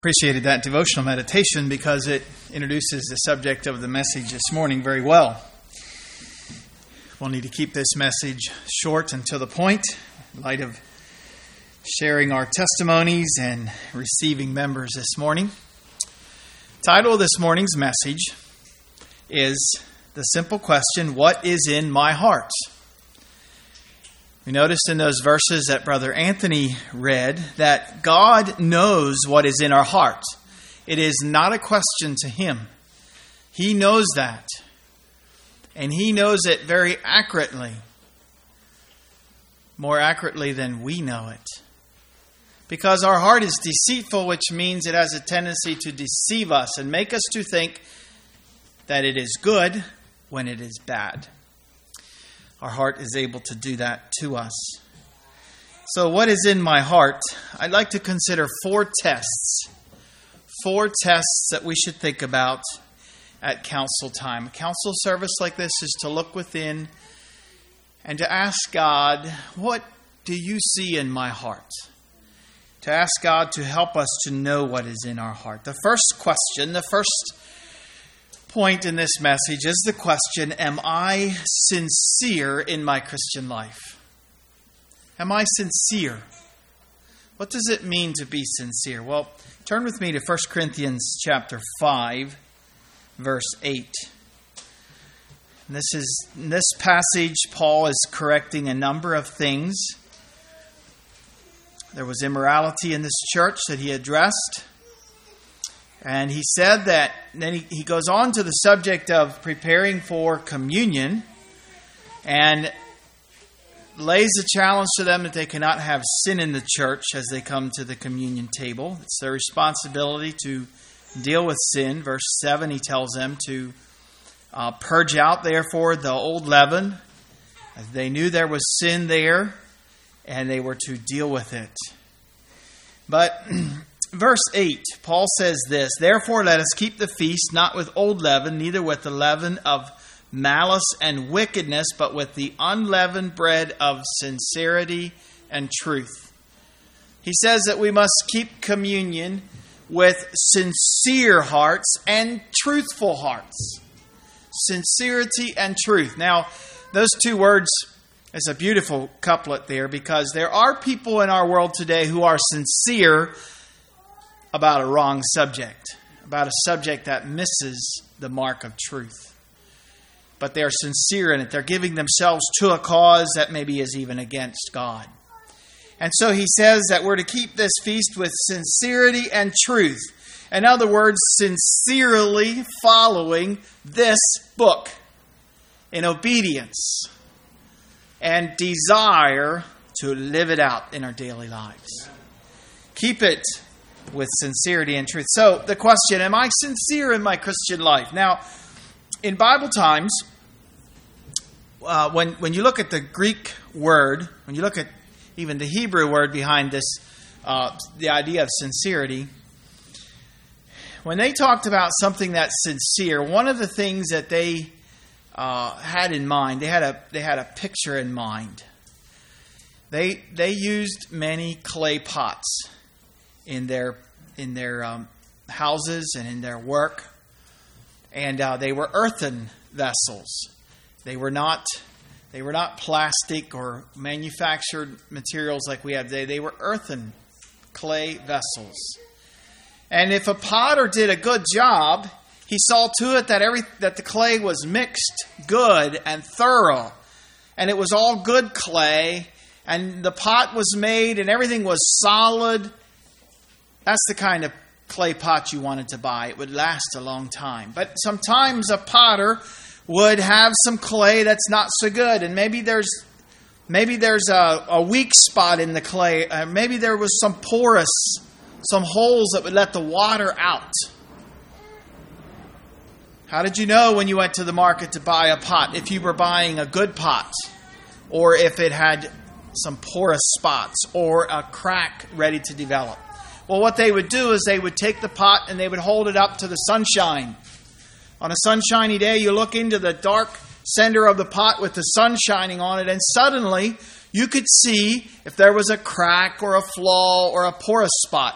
Appreciated that devotional meditation because it introduces the subject of the message this morning very well. We'll need to keep this message short and to the point in light of sharing our testimonies and receiving members this morning. The title of this morning's message is the simple question, what is in my heart? We noticed in those verses that Brother Anthony read that God knows what is in our heart. It is not a question to Him. He knows that. And He knows it very accurately. More accurately than we know it. Because our heart is deceitful, which means it has a tendency to deceive us and make us to think that it is good when it is bad. Our heart is able to do that to us. So what is in my heart? I'd like to consider four tests. Four tests that we should think about at council time. A council service like this is to look within and to ask God, what do you see in my heart? To ask God to help us to know what is in our heart. The first question, the first point in this message is the question, am I sincere in my Christian life? Am I sincere? What does it mean to be sincere? Well, turn with me to 1 Corinthians chapter 5, verse 8. In this passage, Paul is correcting a number of things. There was immorality in this church that he addressed. And he said that, then he goes on to the subject of preparing for communion and lays a challenge to them that they cannot have sin in the church as they come to the communion table. It's their responsibility to deal with sin. Verse 7, he tells them to purge out, therefore, the old leaven. As they knew there was sin there, and they were to deal with it. But Verse 8, Paul says this, therefore let us keep the feast not with old leaven, neither with the leaven of malice and wickedness, but with the unleavened bread of sincerity and truth. He says that we must keep communion with sincere hearts and truthful hearts. Sincerity and truth. Now, those two words is a beautiful couplet there because there are people in our world today who are sincere about a wrong subject, about a subject that misses the mark of truth. But they're sincere in it. They're giving themselves to a cause that maybe is even against God. And so he says that we're to keep this feast with sincerity and truth. In other words, sincerely following this book in obedience and desire to live it out in our daily lives. Keep it with sincerity and truth. So the question, am I sincere in my Christian life? Now, in Bible times, when you look at the Greek word, when you look at even the Hebrew word behind this, the idea of sincerity, when they talked about something that's sincere, one of the things that they had in mind, they had a picture in mind. They used many clay pots in their houses and in their work, and they were earthen vessels. They were not plastic or manufactured materials like we have today. They were earthen clay vessels. And if a potter did a good job, he saw to it that the clay was mixed good and thorough, and it was all good clay, and the pot was made, and everything was solid. That's the kind of clay pot you wanted to buy. It would last a long time. But sometimes a potter would have some clay that's not so good. And maybe there's a weak spot in the clay. Maybe there was some holes that would let the water out. How did you know when you went to the market to buy a pot if you were buying a good pot? Or if it had some porous spots or a crack ready to develop? Well, what they would do is they would take the pot and they would hold it up to the sunshine. On a sunshiny day, you look into the dark center of the pot with the sun shining on it, and suddenly you could see if there was a crack or a flaw or a porous spot.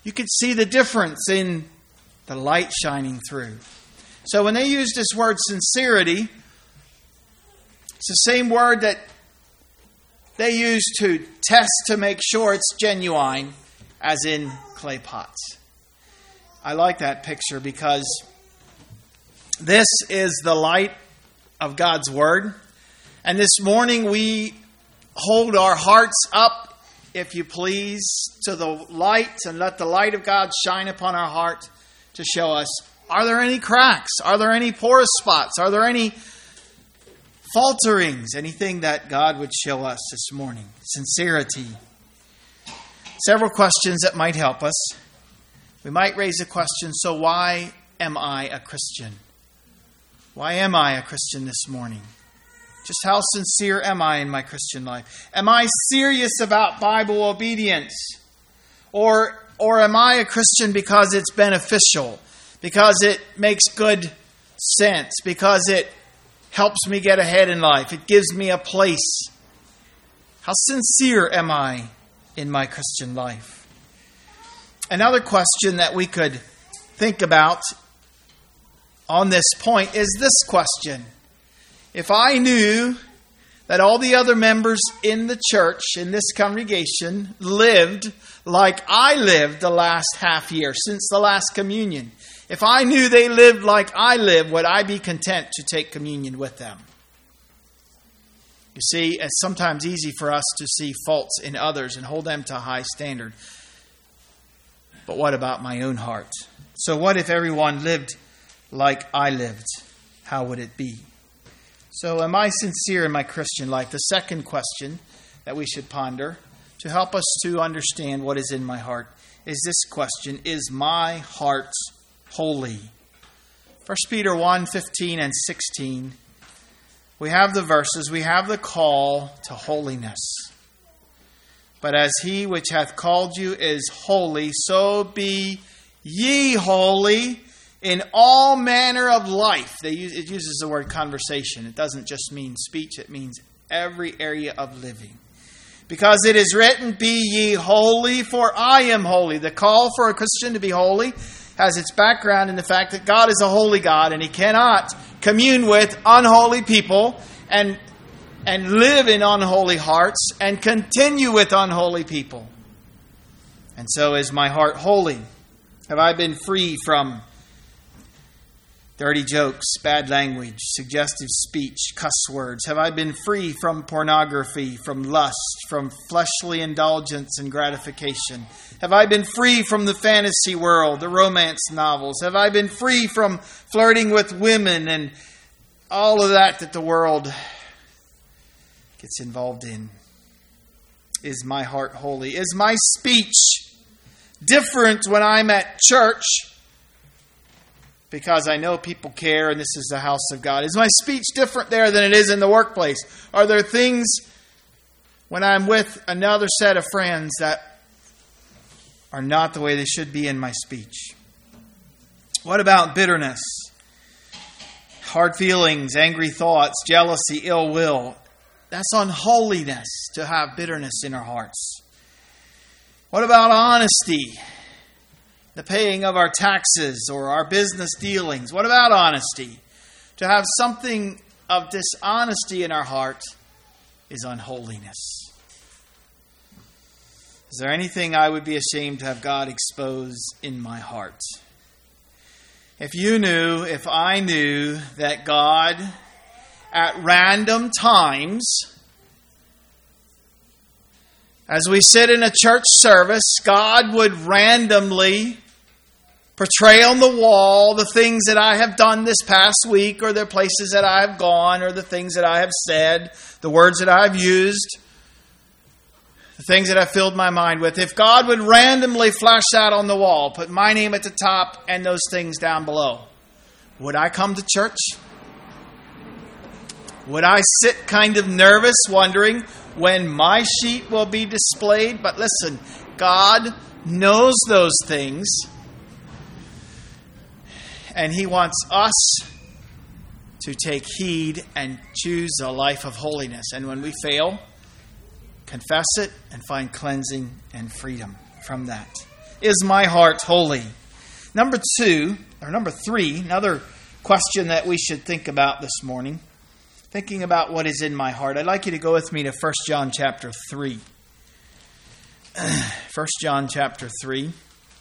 You could see the difference in the light shining through. So when they use this word sincerity, it's the same word that they use to test to make sure it's genuine, as in clay pots. I like that picture because this is the light of God's Word. And this morning we hold our hearts up, if you please, to the light, and let the light of God shine upon our heart to show us, are there any cracks? Are there any porous spots? Are there any falterings? Anything that God would show us this morning? Sincerity. Several questions that might help us. We might raise a question, so why am I a Christian? Why am I a Christian this morning? Just how sincere am I in my Christian life? Am I serious about Bible obedience? Or am I a Christian because it's beneficial? Because it makes good sense? Because it helps me get ahead in life? It gives me a place? How sincere am I in my Christian life? Another question that we could think about on this point is this question. If I knew that all the other members in the church, in this congregation, lived like I lived the last half year, since the last communion, if I knew they lived like I live, would I be content to take communion with them? You see, it's sometimes easy for us to see faults in others and hold them to a high standard. But what about my own heart? So what if everyone lived like I lived? How would it be? So am I sincere in my Christian life? The second question that we should ponder to help us to understand what is in my heart is this question: is my heart holy? 1 Peter 1:15 and 16. We have the verses, we have the call to holiness. But as he which hath called you is holy, so be ye holy in all manner of life. It uses the word conversation. It doesn't just mean speech. It means every area of living. Because it is written, be ye holy, for I am holy. The call for a Christian to be holy has its background in the fact that God is a holy God, and he cannot commune with unholy people and live in unholy hearts and continue with unholy people. And so is my heart holy? Have I been free from dirty jokes, bad language, suggestive speech, cuss words? Have I been free from pornography, from lust, from fleshly indulgence and gratification? Have I been free from the fantasy world, the romance novels? Have I been free from flirting with women and all of that the world gets involved in? Is my heart holy? Is my speech different when I'm at church because I know people care and this is the house of God? Is my speech different there than it is in the workplace? Are there things when I'm with another set of friends that are not the way they should be in my speech? What about bitterness, hard feelings, angry thoughts, jealousy, ill will? That's unholiness to have bitterness in our hearts. What about honesty? The paying of our taxes or our business dealings. What about honesty? To have something of dishonesty in our heart is unholiness. Is there anything I would be ashamed to have God expose in my heart? If I knew that God at random times, as we sit in a church service, God would randomly portray on the wall the things that I have done this past week, or the places that I have gone, or the things that I have said, the words that I have used, the things that I've filled my mind with. If God would randomly flash that on the wall, put my name at the top and those things down below, would I come to church? Would I sit kind of nervous, wondering when my sheet will be displayed? But listen, God knows those things, and he wants us to take heed and choose a life of holiness. And when we fail, confess it and find cleansing and freedom from that. Is my heart holy? Number three, another question that we should think about this morning. Thinking about what is in my heart. I'd like you to go with me to 1 John chapter 3. 1 John chapter 3.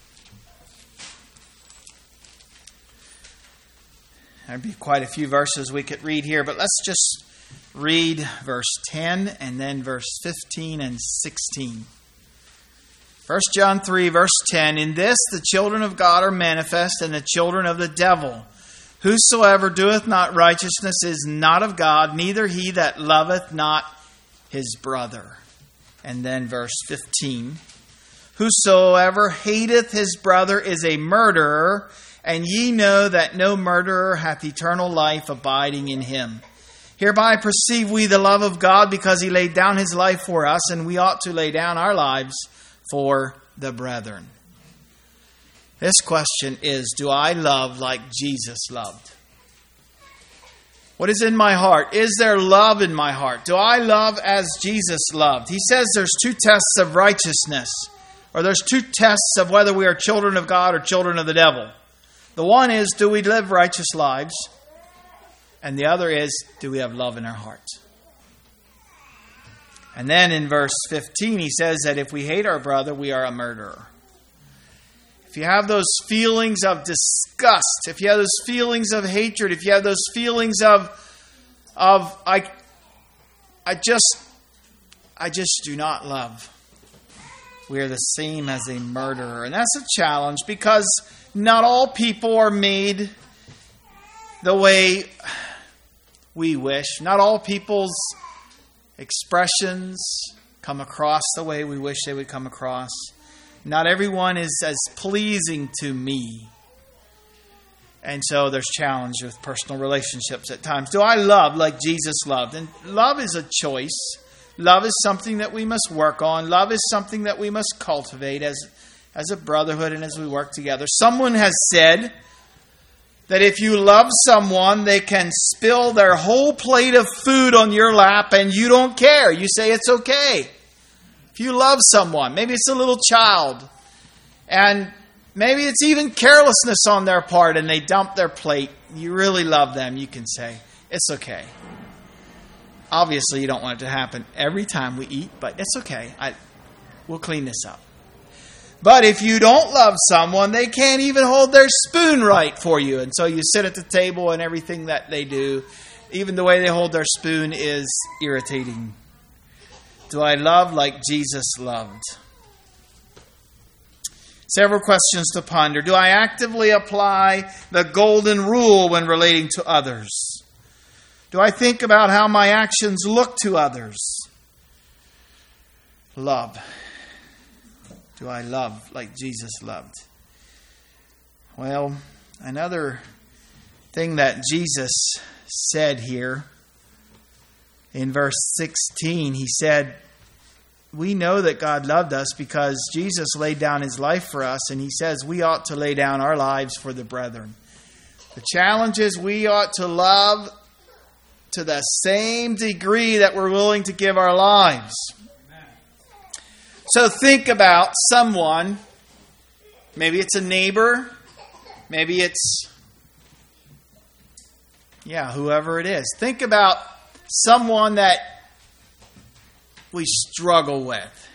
There'd be quite a few verses we could read here, but let's just read verse 10 and then verse 15 and 16. 1 John 3, verse 10, In this the children of God are manifest, and the children of the devil. Whosoever doeth not righteousness is not of God, neither he that loveth not his brother. And then verse 15, Whosoever hateth his brother is a murderer, and ye know that no murderer hath eternal life abiding in him. Hereby perceive we the love of God, because he laid down his life for us, and we ought to lay down our lives for the brethren. This question is, do I love like Jesus loved? What is in my heart? Is there love in my heart? Do I love as Jesus loved? He says there's two tests of righteousness, or there's two tests of whether we are children of God or children of the devil. The one is, do we live righteous lives? And the other is, do we have love in our hearts? And then in verse 15, he says that if we hate our brother, we are a murderer. If you have those feelings of disgust, if you have those feelings of hatred, if you have those feelings of I just do not love, we are the same as a murderer. And that's a challenge, because not all people are made the way we wish. Not all people's expressions come across the way we wish they would come across. Not everyone is as pleasing to me. And so there's challenge with personal relationships at times. Do I love like Jesus loved? And love is a choice. Love is something that we must work on. Love is something that we must cultivate as a brotherhood and as we work together. Someone has said that if you love someone, they can spill their whole plate of food on your lap and you don't care. You say it's okay. If you love someone, maybe it's a little child, and maybe it's even carelessness on their part and they dump their plate. You really love them, you can say, it's okay. Obviously, you don't want it to happen every time we eat, but it's okay. We'll clean this up. But if you don't love someone, they can't even hold their spoon right for you. And so you sit at the table and everything that they do, even the way they hold their spoon, is irritating. Do I love like Jesus loved? Several questions to ponder. Do I actively apply the golden rule when relating to others? Do I think about how my actions look to others? Love. Do I love like Jesus loved? Well, another thing that Jesus said here in verse 16, he said, we know that God loved us because Jesus laid down his life for us, and he says we ought to lay down our lives for the brethren. The challenge is we ought to love to the same degree that we're willing to give our lives. So think about someone, maybe it's a neighbor, maybe it's, whoever it is. Think about someone that we struggle with.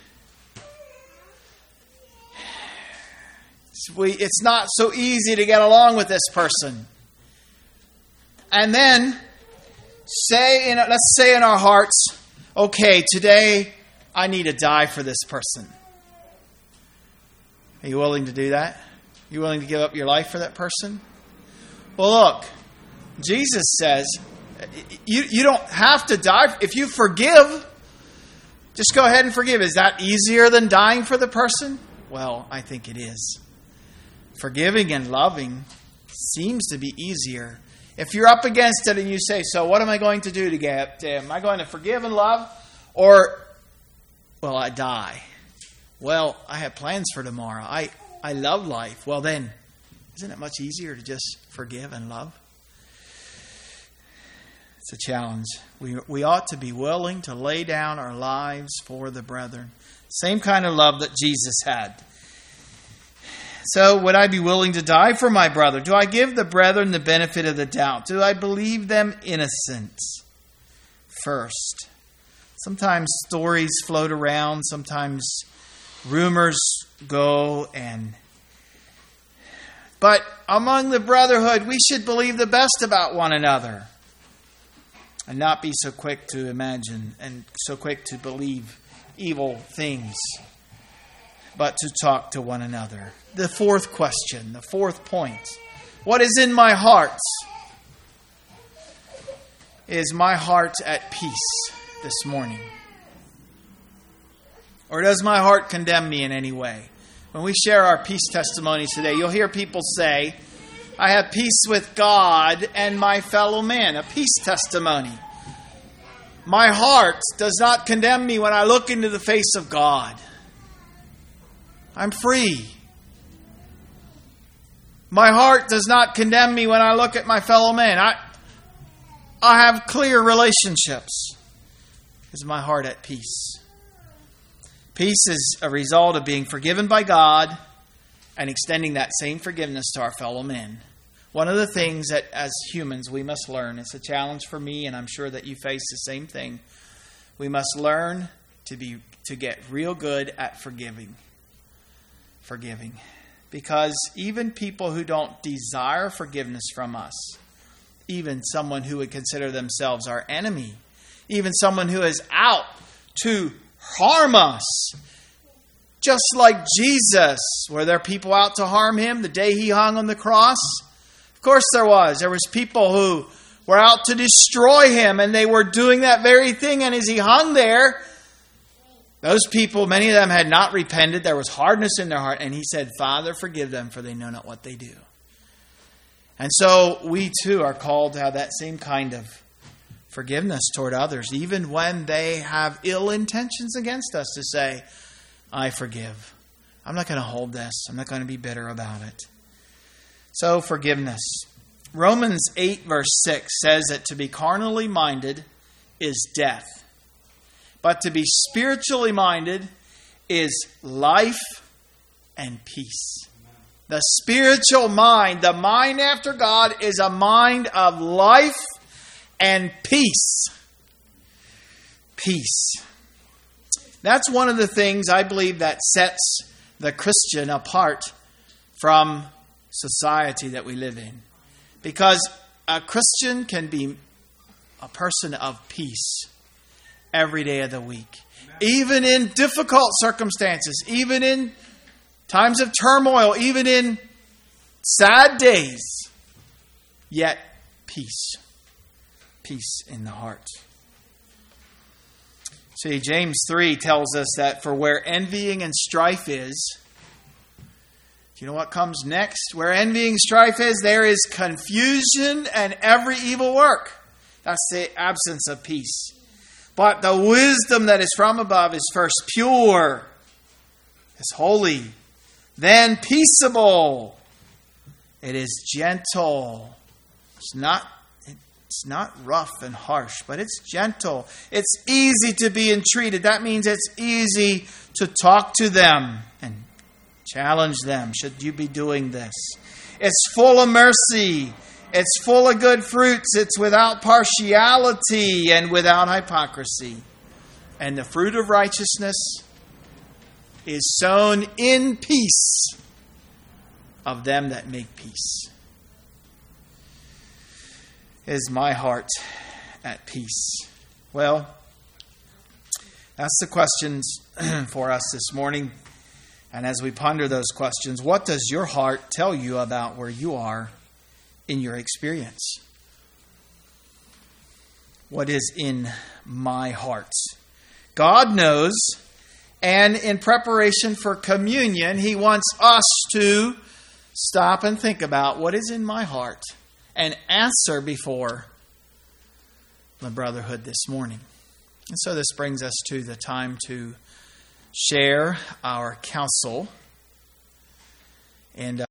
It's not so easy to get along with this person. And then, let's say in our hearts, okay, today I need to die for this person. Are you willing to do that? Are you willing to give up your life for that person? Well, look, Jesus says, you don't have to die. If you forgive, just go ahead and forgive. Is that easier than dying for the person? Well, I think it is. Forgiving and loving seems to be easier. If you're up against it and you say, so what am I going to do to get? Am I going to forgive and love? Or, well, I die. Well, I have plans for tomorrow. I love life. Well then, isn't it much easier to just forgive and love? It's a challenge. We ought to be willing to lay down our lives for the brethren. Same kind of love that Jesus had. So would I be willing to die for my brother? Do I give the brethren the benefit of the doubt? Do I believe them innocent first? Sometimes stories float around. Sometimes rumors go. But among the brotherhood, we should believe the best about one another. And not be so quick to imagine and so quick to believe evil things, but to talk to one another. The fourth question, the fourth point. What is in my heart? Is my heart at peace this morning? Or does my heart condemn me in any way? When we share our peace testimonies today, you'll hear people say, I have peace with God and my fellow man. A peace testimony. My heart does not condemn me when I look into the face of God. I'm free. My heart does not condemn me when I look at my fellow man. I have clear relationships. Is my heart at peace? Peace is a result of being forgiven by God and extending that same forgiveness to our fellow men. One of the things that as humans we must learn, it's a challenge for me and I'm sure that you face the same thing. We must learn to get real good at forgiving. Because even people who don't desire forgiveness from us, even someone who would consider themselves our enemy, even someone who is out to harm us, just like Jesus, were there people out to harm him the day he hung on the cross? Of course there was. There was people who were out to destroy him, and they were doing that very thing. And as he hung there, those people, many of them had not repented. There was hardness in their heart. And he said, Father, forgive them, for they know not what they do. And so we too are called to have that same kind of forgiveness toward others, even when they have ill intentions against us, to say, I forgive. I'm not going to hold this. I'm not going to be bitter about it. So forgiveness. Romans 8 verse 6 says that to be carnally minded is death. But to be spiritually minded is life and peace. The spiritual mind, the mind after God, is a mind of life and peace. Peace. That's one of the things I believe that sets the Christian apart from society that we live in. Because a Christian can be a person of peace every day of the week. Even in difficult circumstances, even in times of turmoil, even in sad days, yet peace. Peace in the heart. See, James 3 tells us that for where envying and strife is, do you know what comes next? Where envying and strife is, there is confusion and every evil work. That's the absence of peace. But the wisdom that is from above is first pure, is holy, then peaceable. It is gentle. It's not rough and harsh, but it's gentle. It's easy to be entreated. That means it's easy to talk to them and challenge them. Should you be doing this? It's full of mercy. It's full of good fruits. It's without partiality and without hypocrisy. And the fruit of righteousness is sown in peace of them that make peace. Is my heart at peace? Well, that's the questions for us this morning. And as we ponder those questions, what does your heart tell you about where you are in your experience? What is in my heart? God knows, and in preparation for communion, He wants us to stop and think about what is in my heart and answer before the brotherhood this morning. And so this brings us to the time to share our counsel. And